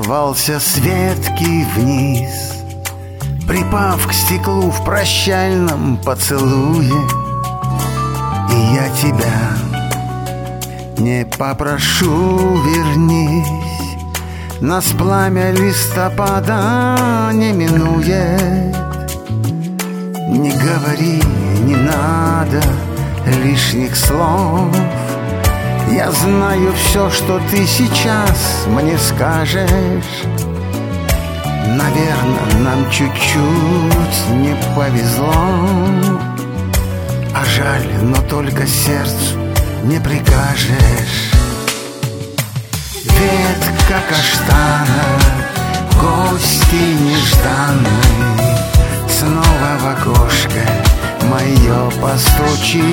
сорвался с ветки вниз, припав к стеклу в прощальном поцелуе. И я тебя не попрошу, вернись, нас пламя листопада не минует. Не говори, не надо лишних слов, я знаю все, что ты сейчас мне скажешь. Наверное, нам чуть-чуть не повезло, а жаль, но только сердцу не прикажешь. Ветка каштана, гости нежданные, снова в окошко мое постучит.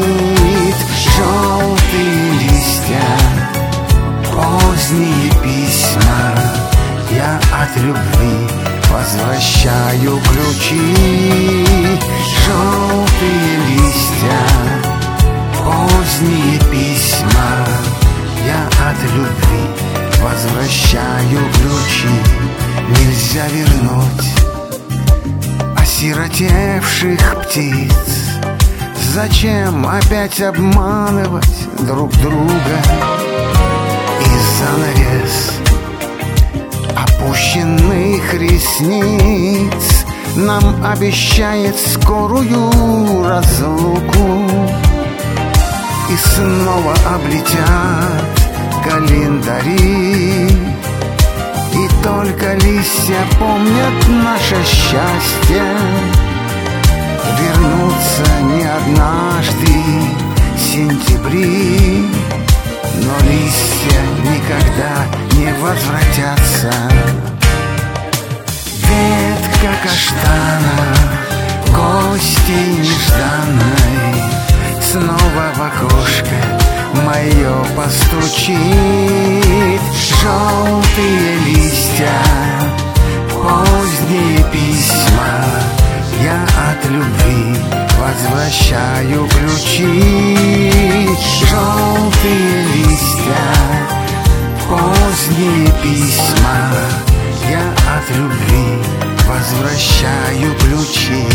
Желтые листья, поздние письма, я от любви возвращаю ключи. Желтые листья, поздние письма, я от любви возвращаю ключи. Нельзя вернуть осиротевших птиц, зачем опять обманывать друг друга? И занавес опущенных ресниц нам обещает скорую разлуку. И снова облетят календари, и только листья помнят наше счастье. Вернутся не однажды сентябри, но листья никогда не возвратятся. Ветка каштана, гости нежданной, снова в окошко мое постучит. Желтые листья, поздние письма, я от любви возвращаю ключи. Желтые листья, поздние письма, я от любви возвращаю ключи.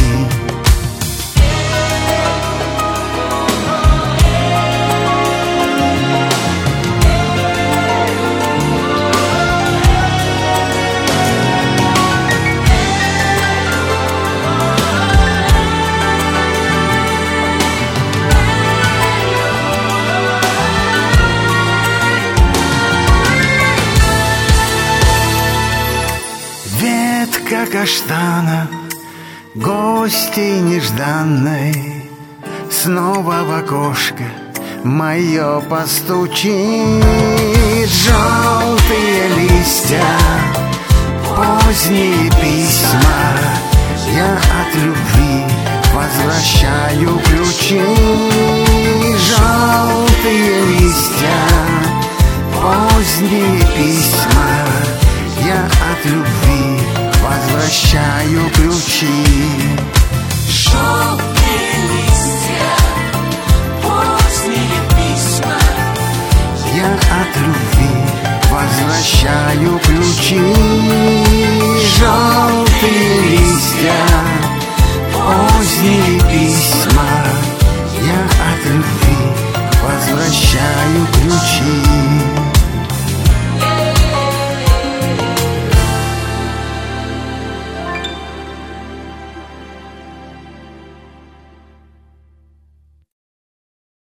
Ветка каштана, гостей нежданной, снова в окошко мое постучит. Желтые листья, поздние письма, я от любви возвращаю ключи. Желтые листья, поздние письма, я от любви возвращаю ключи. Желтые листья, поздние письма, я от любви возвращаю ключи.